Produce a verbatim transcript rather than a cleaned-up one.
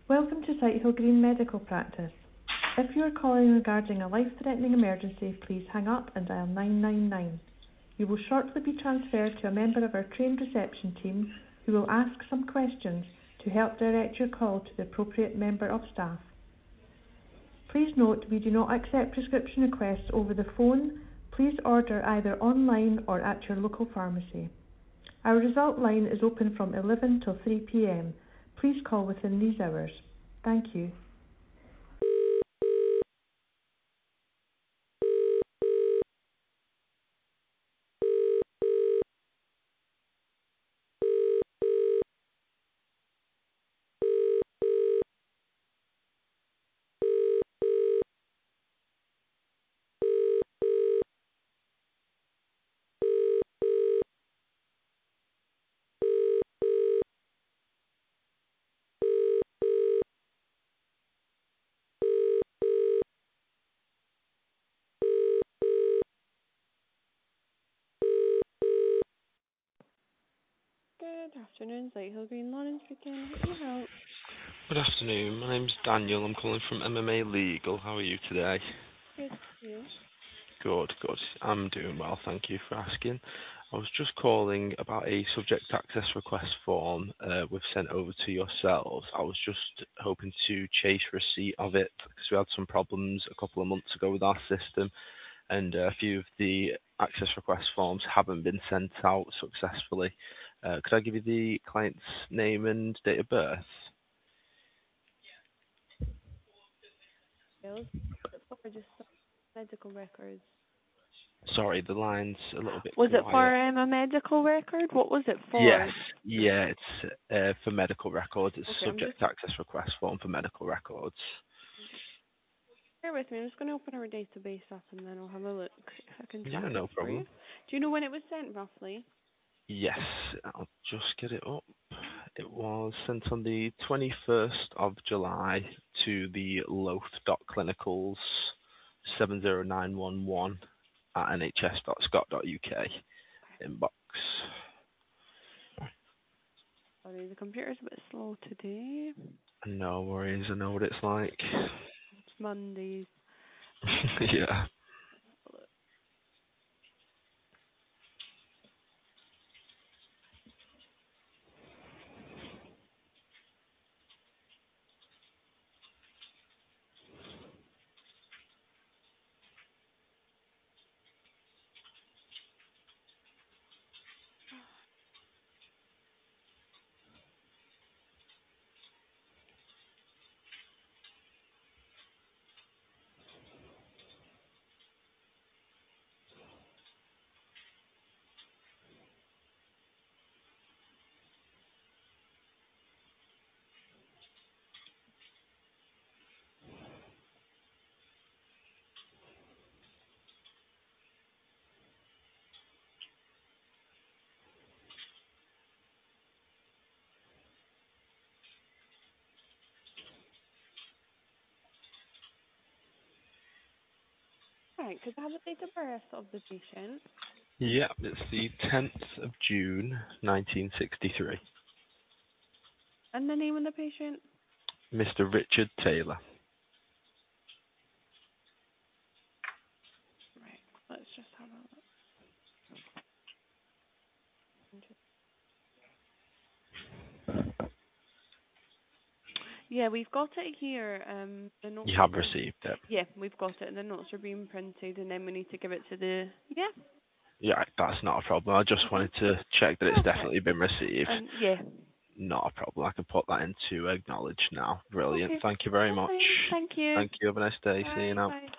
Welcome to Sighthill Green Medical Practice. If you are calling regarding a life-threatening emergency, please hang up and dial nine nine nine. You will shortly be transferred to a member of our trained reception team who will ask some questions to help direct your call to the appropriate member of staff. Please note we do not accept prescription requests over the phone. Please order either online or at your local pharmacy. Our result line is open from eleven till three p m. Please call within these hours. Thank you. Good afternoon, Sighthill Green Lauren speaking. How can I help? Good afternoon. My name's Daniel. I'm calling from M M A Legal. How are you today? Good, you? Good, good. I'm doing well. Thank you for asking. I was just calling about a subject access request form uh, we've sent over to yourselves. I was just hoping to chase receipt of it because we had some problems a couple of months ago with our system, and uh, a few of the access request forms haven't been sent out successfully. Uh, could I give you the client's name and date of birth? Bills? For just some medical records. Sorry, the line's a little bit Was quiet. it for um, a medical record? What was it for? Yes, yeah, it's uh, for medical records. It's Okay, a subject just, access request form for medical records. bear with me. I'm just going to open our database up and then I'll have a look if I can track Yeah, no it for you. problem. Do you know when it was sent, roughly? Yes, I'll just get it up. It was sent on the twenty-first of July to the loth.clinicals seven zero nine one one at n h s dot scot dot u k inbox. Sorry, the computer's a bit slow today. No worries, I know what it's like. It's Mondays. Yeah. Right, could I have the date of birth of the patient? Yeah, it's the tenth of June, nineteen sixty-three. And the name of the patient? Mister Richard Taylor. Right, let's just have a look. Yeah, we've got it here. Um, the notes You have are, received it. yeah, we've got it. The notes are being printed, and then we need to give it to the yeah. Yeah, that's not a problem. I just wanted to check that it's Okay. definitely been received. Um, yeah. Not a problem. I can put that into acknowledge now. Brilliant. Okay. Thank you very much. Thank you. Thank you. Have a nice day. See Bye. you now. Bye.